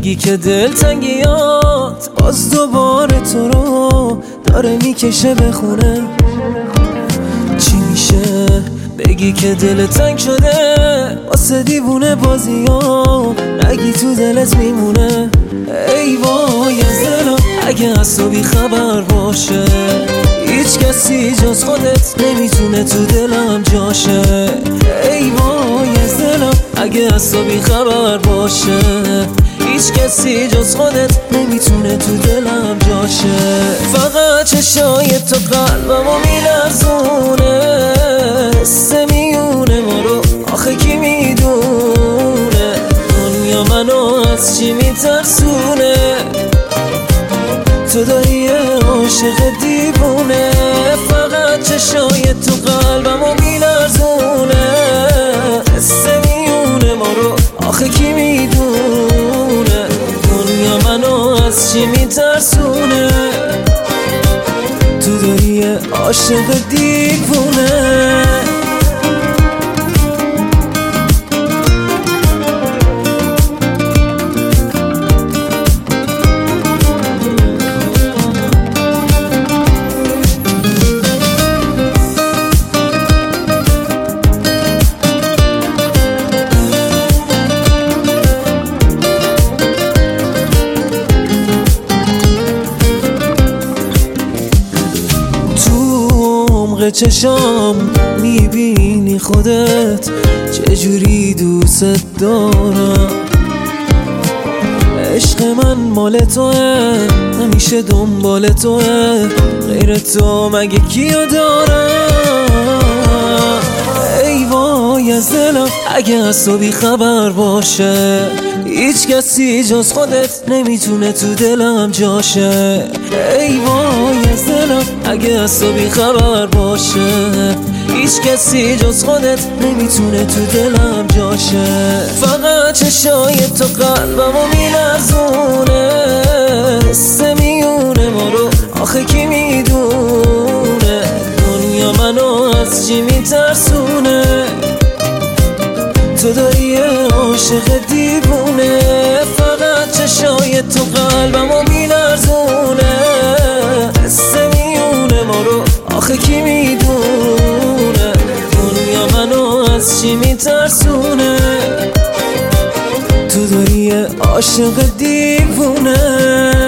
بگی که دلتنگیات باز دوباره تو رو داره میکشه به خونه. چی میشه بگی که دل تنگ شده واسه دیوونه بازیام، نگی تو دلت میمونه. ای وای از دلم اگه از تو بی خبر باشه، هیچ کسی جز خودت نمیتونه تو دلم جاشه. ای وای از دلم اگه از تو بی خبر باشه، هیچ کسی جز خودت نمیتونه تو دلم جاشه. فقط چشای تو قلبمو میلرزونه، حس میونه ما رو آخه کی میدونه، دنیا منو از چی میترسونه. تو داری عاشق دیوونه، فقط چشای تو قلبمو میلرزونه، حس میونه ما رو آخه کی میدونه، دنیا منو از چی میترسونه. تو داری عاشق دیوونه. چشام میبینی خودت چجوری دوست دارم، عشق من مال توه همیشه دنبال توه، غیر تو مگه کیو دارم. ای وای از دلم اگه از تو بی خبر باشه، هیچ کسی جز خودت نمیتونه تو دلم جاشه. ای وای از دلم اگه از تو بی خبر باشه، هیچ کسی جز خودت نمیتونه تو دلم جاشه. فقط چشای تو قلبمو میلرزونه، حس میونه ما رو آخه کی میدونه، دنیا منو از چی میترسونه. تو داری عاشق دیوونه، فقط چشای تو قلبمو میلرزونه، حس میونه ما رو آخه کی میدونه، دنیا منو از چی میترسونه. تو داری عاشق دیوونه.